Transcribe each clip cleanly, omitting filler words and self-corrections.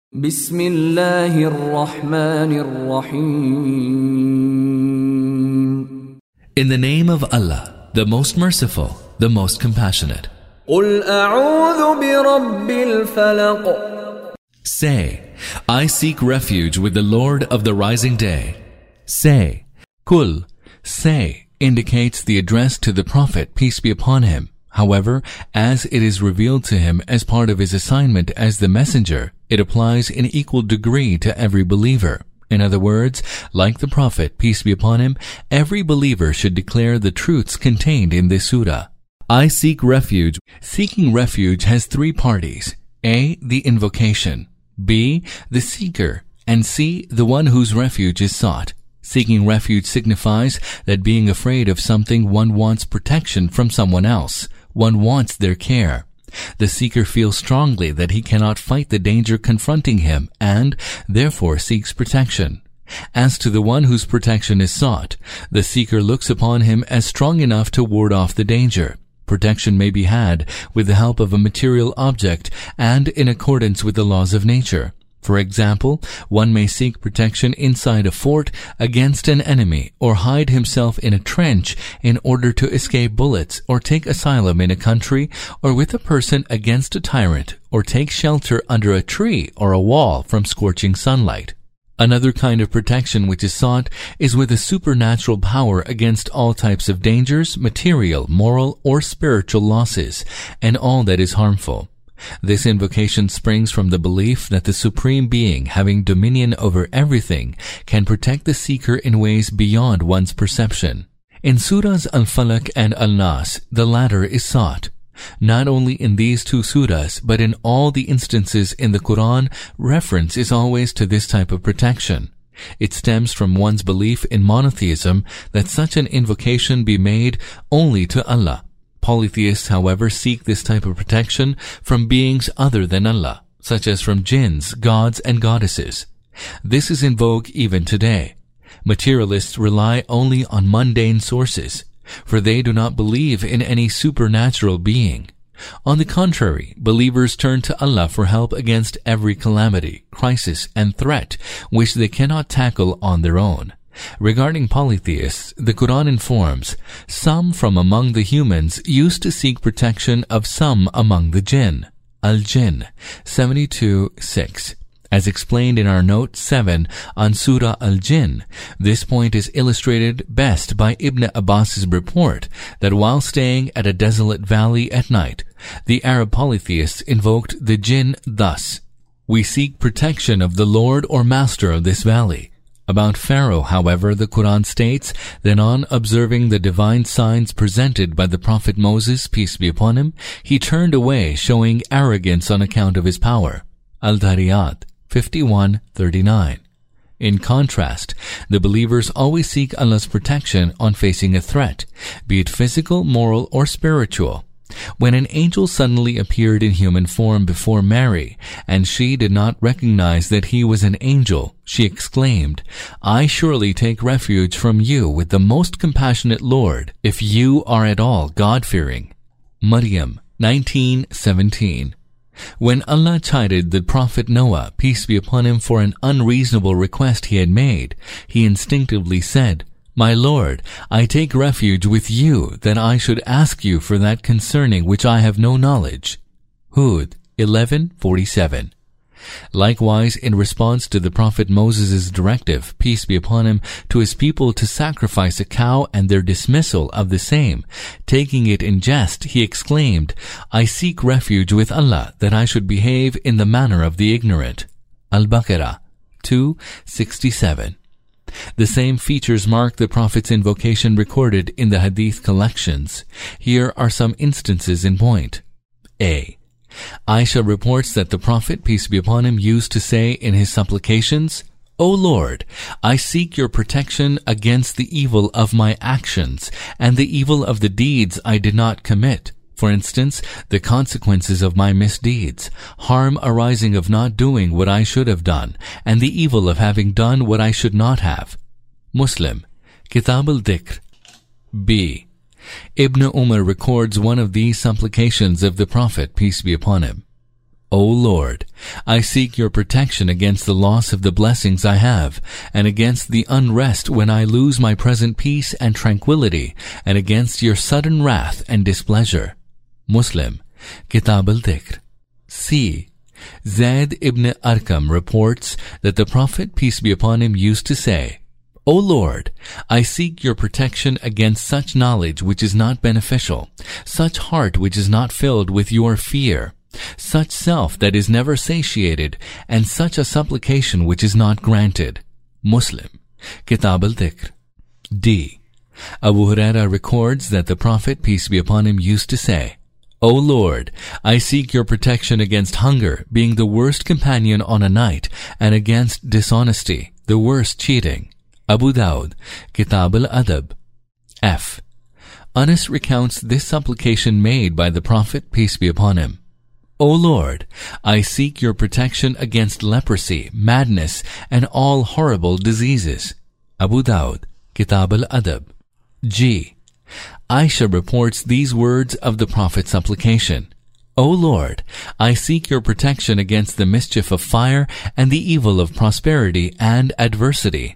بسم الله الرحمن الرحيم. In the name of Allah, the most merciful, the most compassionate. قل أعوذ برب الفلق. Say, I seek refuge with the Lord of the rising day. Say, Kul, say, indicates the address to the Prophet, peace be upon him. However, as it is revealed to him as part of his assignment as the messenger, it applies in equal degree to every believer. In other words, like the Prophet, peace be upon him, every believer should declare the truths contained in this surah. I seek refuge. Seeking refuge has three parties. A, the invocation. B, the seeker. And C, the one whose refuge is sought. Seeking refuge signifies that being afraid of something, one wants protection from someone else. One wants their care. The seeker feels strongly that he cannot fight the danger confronting him and, therefore, seeks protection. As to the one whose protection is sought, the seeker looks upon him as strong enough to ward off the danger. Protection may be had with the help of a material object and in accordance with the laws of nature. For example, one may seek protection inside a fort against an enemy or hide himself in a trench in order to escape bullets or take asylum in a country or with a person against a tyrant or take shelter under a tree or a wall from scorching sunlight. Another kind of protection which is sought is with a supernatural power against all types of dangers, material, moral, or spiritual losses, and all that is harmful. This invocation springs from the belief that the Supreme Being, having dominion over everything, can protect the seeker in ways beyond one's perception. In Surahs Al-Falaq and Al-Nas, the latter is sought. Not only in these two surahs, but in all the instances in the Quran, reference is always to this type of protection. It stems from one's belief in monotheism that such an invocation be made only to Allah. Polytheists, however, seek this type of protection from beings other than Allah, such as from jinns, gods, and goddesses. This is in vogue even today. Materialists rely only on mundane sources, for they do not believe in any supernatural being. On the contrary, believers turn to Allah for help against every calamity, crisis, and threat which they cannot tackle on their own. Regarding polytheists, the Quran informs, some from among the humans used to seek protection of some among the jinn. Al-Jinn, 72:6. As explained in our note 7 on Surah Al-Jinn, this point is illustrated best by Ibn Abbas's report that while staying at a desolate valley at night, the Arab polytheists invoked the jinn thus, "We seek protection of the Lord or Master of this valley." About Pharaoh, however, the Quran states that on observing the divine signs presented by the Prophet Moses, peace be upon him, he turned away, showing arrogance on account of his power. Al-Dhariyat, 51:39. In contrast, the believers always seek Allah's protection on facing a threat, be it physical, moral, or spiritual. When an angel suddenly appeared in human form before Mary, and she did not recognize that he was an angel, she exclaimed, "I surely take refuge from you with the most compassionate Lord, if you are at all God-fearing." Maryam, 19:17. When Allah chided the Prophet Noah, peace be upon him, for an unreasonable request he had made, he instinctively said, "My Lord, I take refuge with you that I should ask you for that concerning which I have no knowledge." Hud, 11:47. Likewise, in response to the Prophet Moses' directive, peace be upon him, to his people to sacrifice a cow and their dismissal of the same, taking it in jest, he exclaimed, "I seek refuge with Allah that I should behave in the manner of the ignorant." Al-Baqarah, 2:67. The same features mark the Prophet's invocation recorded in the Hadith collections. Here are some instances in point. A. Aisha reports that the Prophet, peace be upon him, used to say in his supplications, "O Lord, I seek your protection against the evil of my actions and the evil of the deeds I did not commit. For instance, the consequences of my misdeeds, harm arising of not doing what I should have done, and the evil of having done what I should not have." Muslim, Kitab al-Dhikr. B. Ibn Umar records one of these supplications of the Prophet, peace be upon him. O Lord, I seek your protection against the loss of the blessings I have, and against the unrest when I lose my present peace and tranquility, and against your sudden wrath and displeasure. Muslim, Kitab al-Dhikr. C. Zayd ibn Arqam reports that the Prophet, peace be upon him, used to say, O Lord, I seek your protection against such knowledge which is not beneficial, such heart which is not filled with your fear, such self that is never satiated, and such a supplication which is not granted. Muslim, Kitab al-Dhikr. D. Abu Huraira records that the Prophet, peace be upon him, used to say, O Lord, I seek your protection against hunger, being the worst companion on a night, and against dishonesty, the worst cheating. Abu Dawud, Kitab al-Adab. F. Anas recounts this supplication made by the Prophet, peace be upon him. O Lord, I seek your protection against leprosy, madness, and all horrible diseases. Abu Dawud, Kitab al-Adab. G. Aisha reports these words of the Prophet's supplication. O Lord, I seek your protection against the mischief of fire and the evil of prosperity and adversity.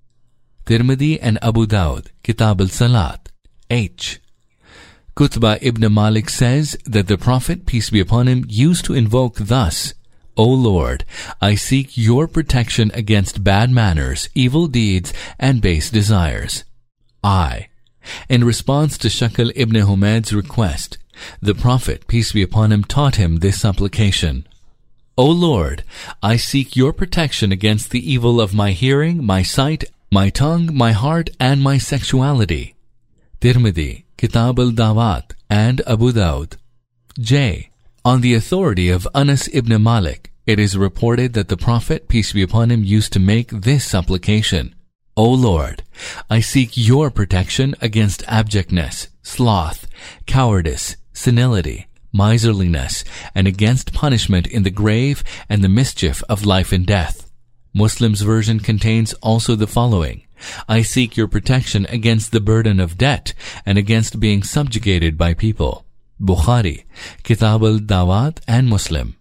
Tirmidhi and Abu Dawud, Kitab al-Salat. H. Qutbah ibn Malik says that the Prophet, peace be upon him, used to invoke thus, O Lord, I seek your protection against bad manners, evil deeds, and base desires. I. In response to Shakl ibn Humayd's request, the Prophet, peace be upon him, taught him this supplication. O Lord, I seek your protection against the evil of my hearing, my sight, my tongue, my heart, and my sexuality. Tirmidhi, Kitab al-Dawat, and Abu Dawud. J. On the authority of Anas ibn Malik, it is reported that the Prophet, peace be upon him, used to make this supplication. O Lord, I seek your protection against abjectness, sloth, cowardice, senility, miserliness, and against punishment in the grave and the mischief of life and death. Muslim's version contains also the following. I seek your protection against the burden of debt and against being subjugated by people. Bukhari, Kitab al-Dawat, and Muslim.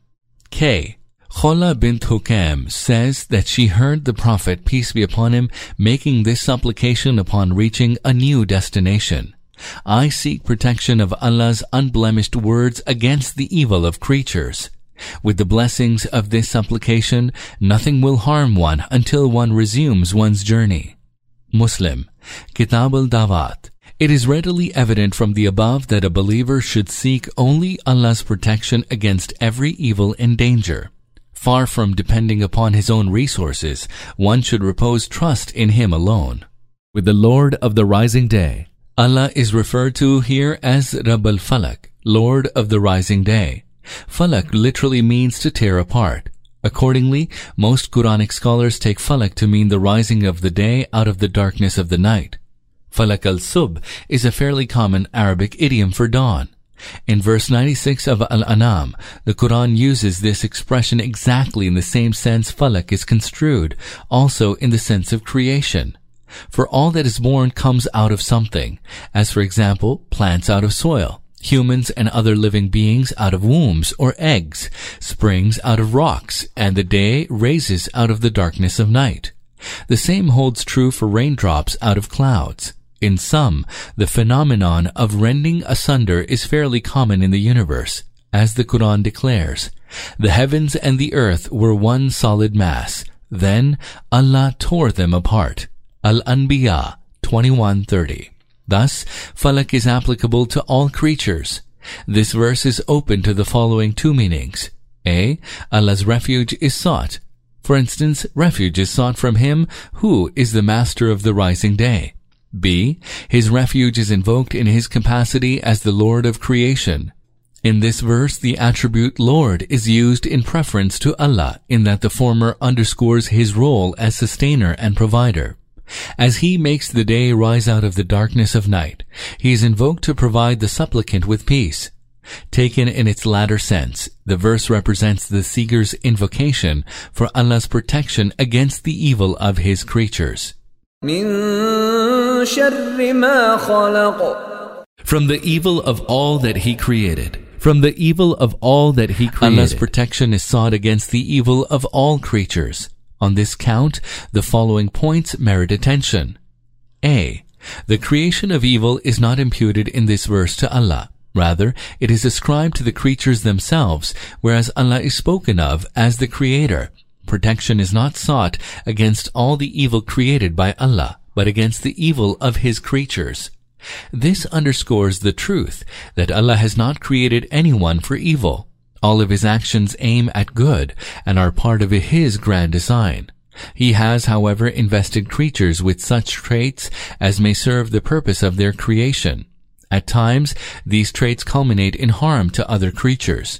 K. Khola bint Hukam says that she heard the Prophet, peace be upon him, making this supplication upon reaching a new destination. I seek protection of Allah's unblemished words against the evil of creatures. With the blessings of this supplication, nothing will harm one until one resumes one's journey. Muslim, Kitab al-Dawat. It is readily evident from the above that a believer should seek only Allah's protection against every evil and danger. Far from depending upon his own resources, one should repose trust in him alone. With the Lord of the Rising Day, Allah is referred to here as Rabb al-Falak, Lord of the Rising Day. Falak literally means to tear apart. Accordingly, most Quranic scholars take Falak to mean the rising of the day out of the darkness of the night. Falak al-Sub is a fairly common Arabic idiom for dawn. In verse 96 of Al-An'am, the Quran uses this expression exactly in the same sense Falak is construed, also in the sense of creation. For all that is born comes out of something, as for example, plants out of soil, humans and other living beings out of wombs or eggs, springs out of rocks, and the day raises out of the darkness of night. The same holds true for raindrops out of clouds. In sum, the phenomenon of rending asunder is fairly common in the universe. As the Quran declares, the heavens and the earth were one solid mass. Then Allah tore them apart. Al-Anbiya 21:30. Thus, Falak is applicable to all creatures. This verse is open to the following two meanings. A. Allah's refuge is sought. For instance, refuge is sought from Him who is the Master of the Rising Day. B. His refuge is invoked in His capacity as the Lord of creation. In this verse, the attribute Lord is used in preference to Allah, in that the former underscores His role as sustainer and provider. As He makes the day rise out of the darkness of night, He is invoked to provide the supplicant with peace. Taken in its latter sense, the verse represents the seeker's invocation for Allah's protection against the evil of His creatures. From the evil of all that He created, From the evil of all that He created, Allah's protection is sought against the evil of all creatures. On this count, the following points merit attention. A. The creation of evil is not imputed in this verse to Allah. Rather, it is ascribed to the creatures themselves, whereas Allah is spoken of as the Creator. Protection is not sought against all the evil created by Allah, but against the evil of His creatures. This underscores the truth that Allah has not created anyone for evil. All of His actions aim at good and are part of His grand design. He has, however, invested creatures with such traits as may serve the purpose of their creation. At times, these traits culminate in harm to other creatures.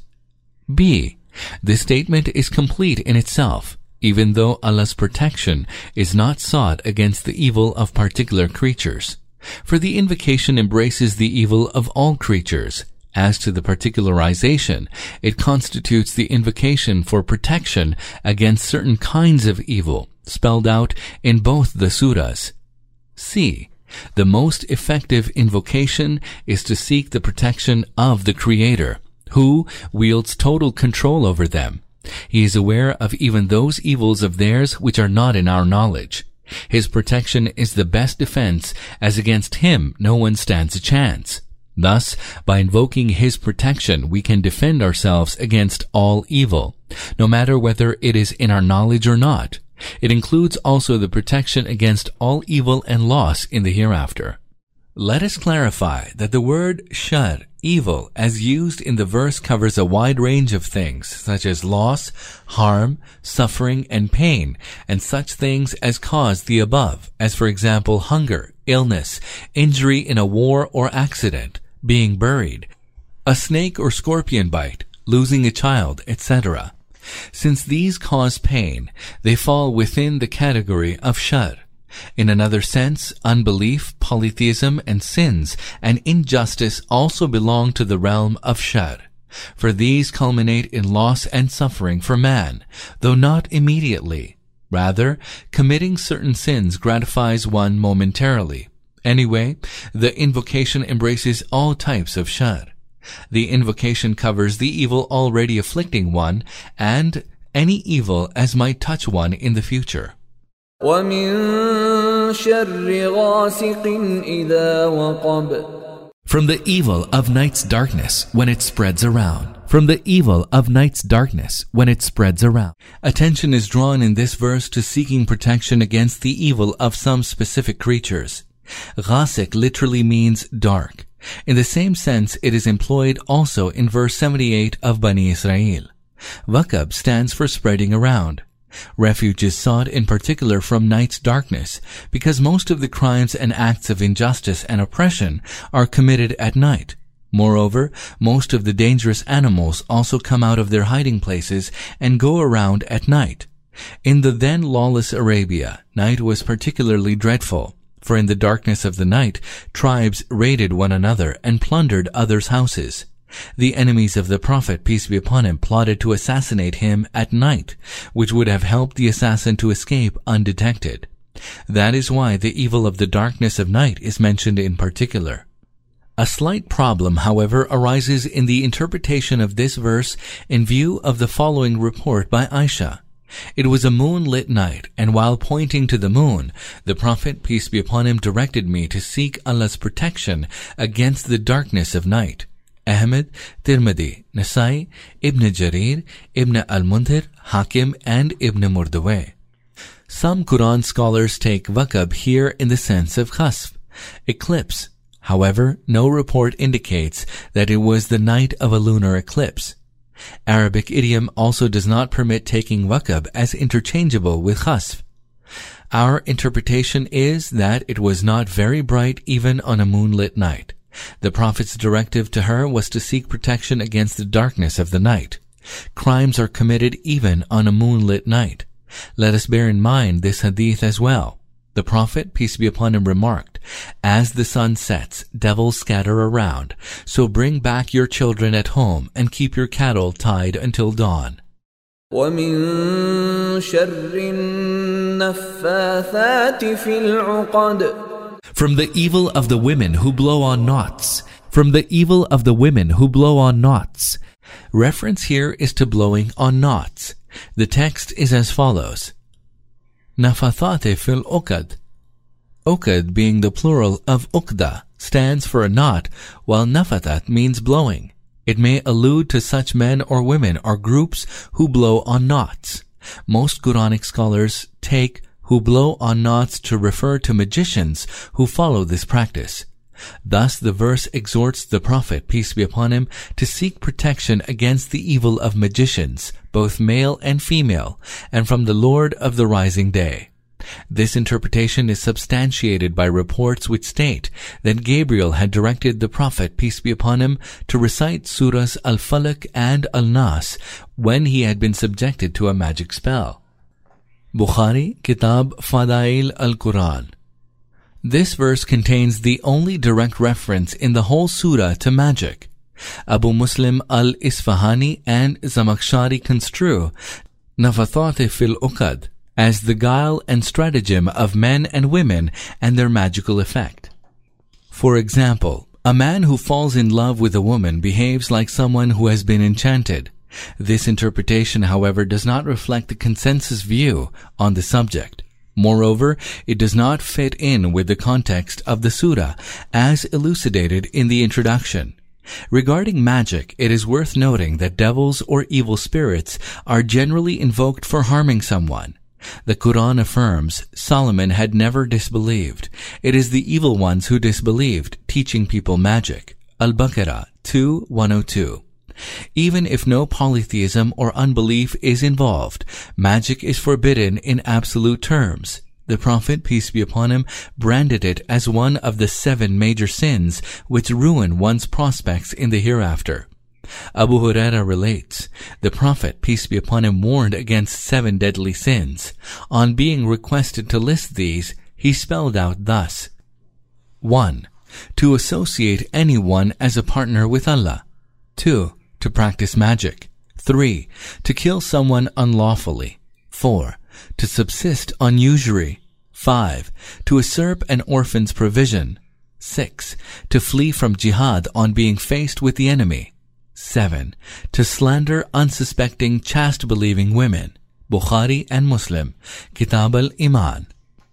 B. This statement is complete in itself, even though Allah's protection is not sought against the evil of particular creatures. For the invocation embraces the evil of all creatures. As to the particularization, it constitutes the invocation for protection against certain kinds of evil, spelled out in both the surahs. C. The most effective invocation is to seek the protection of the Creator, who wields total control over them. He is aware of even those evils of theirs which are not in our knowledge. His protection is the best defense, as against Him no one stands a chance. Thus, by invoking His protection, we can defend ourselves against all evil, no matter whether it is in our knowledge or not. It includes also the protection against all evil and loss in the hereafter. Let us clarify that the word shar, evil, as used in the verse covers a wide range of things, such as loss, harm, suffering, and pain, and such things as cause the above, as for example hunger, illness, injury in a war or accident, being buried, a snake or scorpion bite, losing a child, etc. Since these cause pain, they fall within the category of shar. In another sense, unbelief, polytheism, and sins and injustice also belong to the realm of shar, for these culminate in loss and suffering for man, though not immediately. Rather, committing certain sins gratifies one momentarily. Anyway, the invocation embraces all types of shar. The invocation covers the evil already afflicting one and any evil as might touch one in the future. وَمِن شَرِّ غَاسِقٍ إِذَا وَقَبَ. From the evil of night's darkness when it spreads around. From the evil of night's darkness when it spreads around. Attention is drawn in this verse to seeking protection against the evil of some specific creatures. Ghasiq literally means dark. In the same sense, it is employed also in verse 78 of Bani Israel. Waqab stands for spreading around. Refuge is sought in particular from night's darkness, because most of the crimes and acts of injustice and oppression are committed at night. Moreover, most of the dangerous animals also come out of their hiding places and go around at night. In the then lawless Arabia, night was particularly dreadful, for in the darkness of the night, tribes raided one another and plundered others' houses. The enemies of the Prophet, peace be upon him, plotted to assassinate him at night, which would have helped the assassin to escape undetected. That is why the evil of the darkness of night is mentioned in particular. A slight problem, however, arises in the interpretation of this verse in view of the following report by Aisha. It was a moonlit night, and while pointing to the moon, the Prophet, peace be upon him, directed me to seek Allah's protection against the darkness of night. Ahmed, Tirmidhi, Nasai, Ibn Jarir, Ibn al-Mundhir, Hakim, and Ibn Murdaweh. Some Quran scholars take waqab here in the sense of khasf, eclipse. However, no report indicates that it was the night of a lunar eclipse. Arabic idiom also does not permit taking waqab as interchangeable with khasf. Our interpretation is that it was not very bright even on a moonlit night. The Prophet's directive to her was to seek protection against the darkness of the night. Crimes are committed even on a moonlit night. Let us bear in mind this hadith as well. The Prophet, peace be upon him, remarked, "As the sun sets, devils scatter around, so bring back your children at home and keep your cattle tied until dawn." وَمِن شَرِّ النَّفَّاثَاتِ فِي الْعُقَدِ. From the evil of the women who blow on knots. From the evil of the women who blow on knots. Reference here is to blowing on knots. The text is as follows. Nafathate fil uqad. Uqad, being the plural of uqda, stands for a knot, while nafathat means blowing. It may allude to such men or women or groups who blow on knots. Most Quranic scholars take who blow on knots to refer to magicians who follow this practice. Thus the verse exhorts the Prophet, peace be upon him, to seek protection against the evil of magicians, both male and female, and from the Lord of the rising day. This interpretation is substantiated by reports which state that Gabriel had directed the Prophet, peace be upon him, to recite surahs Al-Falaq and Al-Nas when he had been subjected to a magic spell. Bukhari, Kitab Fadail al-Quran. This verse contains the only direct reference in the whole surah to magic. Abu Muslim al-Isfahani and Zamakhshari construe Nafathate fil uqad as the guile and stratagem of men and women and their magical effect. For example, a man who falls in love with a woman behaves like someone who has been enchanted. This interpretation, however, does not reflect the consensus view on the subject. Moreover, it does not fit in with the context of the surah, as elucidated in the introduction. Regarding magic, it is worth noting that devils or evil spirits are generally invoked for harming someone. The Quran affirms Solomon had never disbelieved. It is the evil ones who disbelieved, teaching people magic. Al-Baqarah 2:102. Even if no polytheism or unbelief is involved, magic is forbidden in absolute terms. The Prophet, peace be upon him, branded it as one of the 7 major sins which ruin one's prospects in the hereafter. Abu Huraira relates, the Prophet, peace be upon him, warned against 7 deadly sins. On being requested to list these, he spelled out thus. 1. To associate anyone as a partner with Allah. 2. To practice magic. 3. To kill someone unlawfully. 4. To subsist on usury. 5. To usurp an orphan's provision. 6. To flee from jihad on being faced with the enemy. 7. To slander unsuspecting chaste-believing women. Bukhari and Muslim. Kitab al-Iman.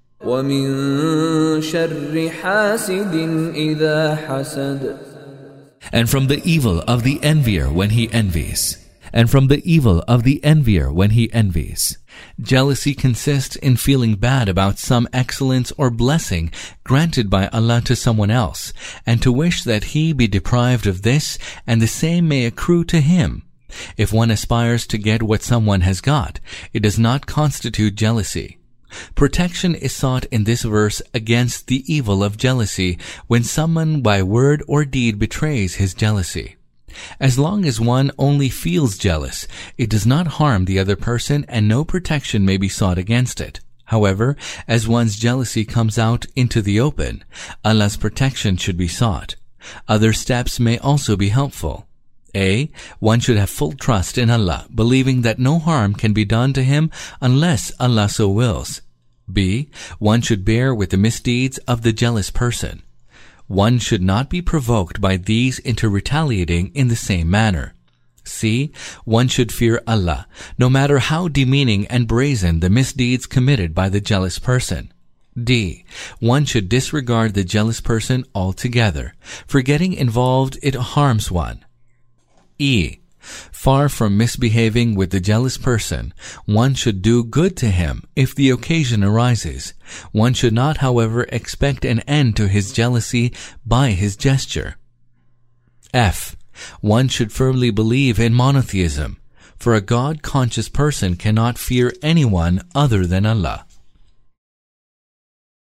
وَمِن شَرِّ حَاسِدٍ إِذَا حَسَدَ. And from the evil of the envier when he envies. And from the evil of the envier when he envies. Jealousy consists in feeling bad about some excellence or blessing granted by Allah to someone else, and to wish that he be deprived of this and the same may accrue to him. If one aspires to get what someone has got, it does not constitute jealousy. Protection is sought in this verse against the evil of jealousy when someone by word or deed betrays his jealousy. As long as one only feels jealous, it does not harm the other person and no protection may be sought against it. However, as one's jealousy comes out into the open, Allah's protection should be sought. Other steps may also be helpful. A. One should have full trust in Allah, believing that no harm can be done to him unless Allah so wills. B. One should bear with the misdeeds of the jealous person. One should not be provoked by these into retaliating in the same manner. C. One should fear Allah, no matter how demeaning and brazen the misdeeds committed by the jealous person. D. One should disregard the jealous person altogether, for getting involved it harms one. E. Far from misbehaving with the jealous person, one should do good to him if the occasion arises. One should not, however, expect an end to his jealousy by his gesture. F. One should firmly believe in monotheism, for a God-conscious person cannot fear anyone other than Allah.